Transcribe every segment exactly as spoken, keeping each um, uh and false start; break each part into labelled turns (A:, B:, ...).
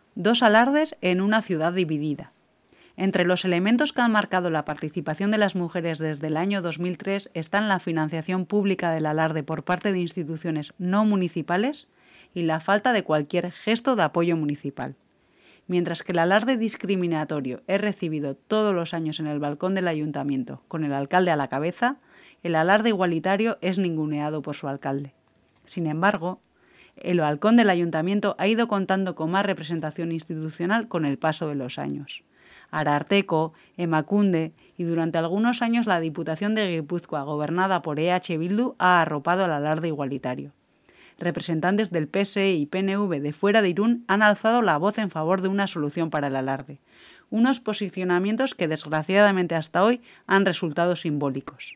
A: Dos alardes en una ciudad dividida. Entre los elementos que han marcado la participación de las mujeres desde el año dos mil tres están la financiación pública del alarde por parte de instituciones no municipales y la falta de cualquier gesto de apoyo municipal. Mientras que el alarde discriminatorio es recibido todos los años en el balcón del ayuntamiento, con el alcalde a la cabeza, el alarde igualitario es ninguneado por su alcalde. Sin embargo, el balcón del ayuntamiento ha ido contando con más representación institucional con el paso de los años. Ararteko, Emakunde y durante algunos años la Diputación de Guipúzcoa, gobernada por E H Bildu, ha arropado al alarde igualitario. Representantes del P S E y P N V de fuera de Irún han alzado la voz en favor de una solución para el alarde, unos posicionamientos que desgraciadamente hasta hoy han resultado simbólicos.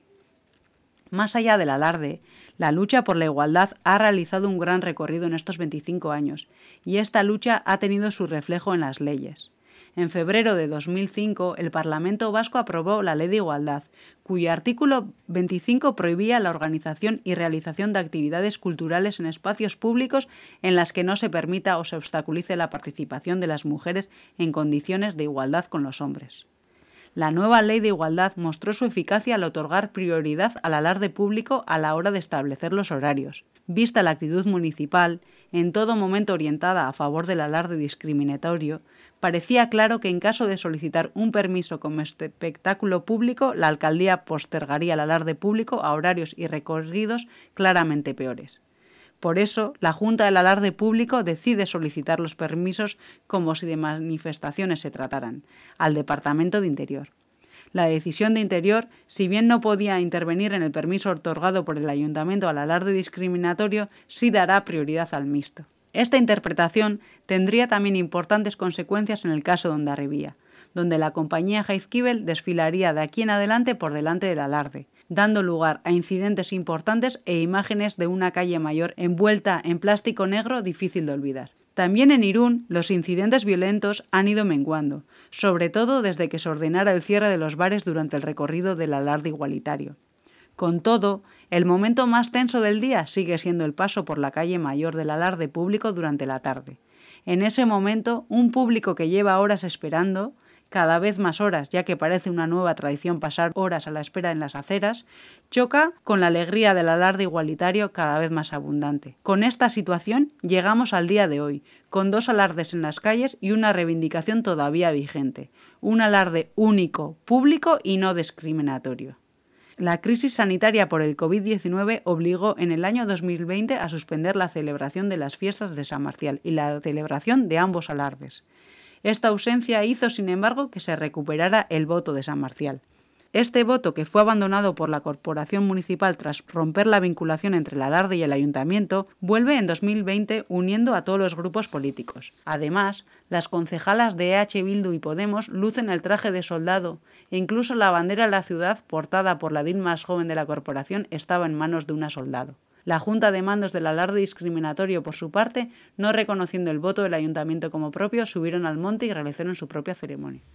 A: Más allá del alarde, la lucha por la igualdad ha realizado un gran recorrido en estos veinticinco años y esta lucha ha tenido su reflejo en las leyes. En febrero de dos mil cinco, el Parlamento Vasco aprobó la Ley de Igualdad, cuyo artículo veinticinco prohibía la organización y realización de actividades culturales en espacios públicos en las que no se permita o se obstaculice la participación de las mujeres en condiciones de igualdad con los hombres. La nueva Ley de Igualdad mostró su eficacia al otorgar prioridad al alarde público a la hora de establecer los horarios. Vista la actitud municipal, en todo momento orientada a favor del alarde discriminatorio, parecía claro que en caso de solicitar un permiso como espectáculo público, la alcaldía postergaría el alarde público a horarios y recorridos claramente peores. Por eso, la Junta del Alarde Público decide solicitar los permisos como si de manifestaciones se trataran, al Departamento de Interior. La decisión de Interior, si bien no podía intervenir en el permiso otorgado por el Ayuntamiento al alarde discriminatorio, sí dará prioridad al mixto. Esta interpretación tendría también importantes consecuencias en el caso de Hondarribia, donde la compañía Jaizkibel desfilaría de aquí en adelante por delante del alarde, dando lugar a incidentes importantes e imágenes de una calle mayor envuelta en plástico negro difícil de olvidar. También en Irún, los incidentes violentos han ido menguando, sobre todo desde que se ordenara el cierre de los bares durante el recorrido del alarde igualitario. Con todo, el momento más tenso del día sigue siendo el paso por la calle mayor del alarde público durante la tarde. En ese momento, un público que lleva horas esperando, cada vez más horas, ya que parece una nueva tradición pasar horas a la espera en las aceras, choca con la alegría del alarde igualitario cada vez más abundante. Con esta situación llegamos al día de hoy, con dos alardes en las calles y una reivindicación todavía vigente, un alarde único, público y no discriminatorio. La crisis sanitaria por el COVID diecinueve obligó en el año dos mil veinte a suspender la celebración de las fiestas de San Marcial y la celebración de ambos alardes. Esta ausencia hizo, sin embargo, que se recuperara el voto de San Marcial. Este voto, que fue abandonado por la Corporación Municipal tras romper la vinculación entre el alarde y el ayuntamiento, vuelve en dos mil veinte uniendo a todos los grupos políticos. Además, las concejalas de E H Bildu y Podemos lucen el traje de soldado e incluso la bandera de la ciudad, portada por la D I N más joven de la corporación, estaba en manos de una soldado. La Junta de Mandos del alarde discriminatorio, por su parte, no reconociendo el voto del ayuntamiento como propio, subieron al monte y realizaron su propia ceremonia.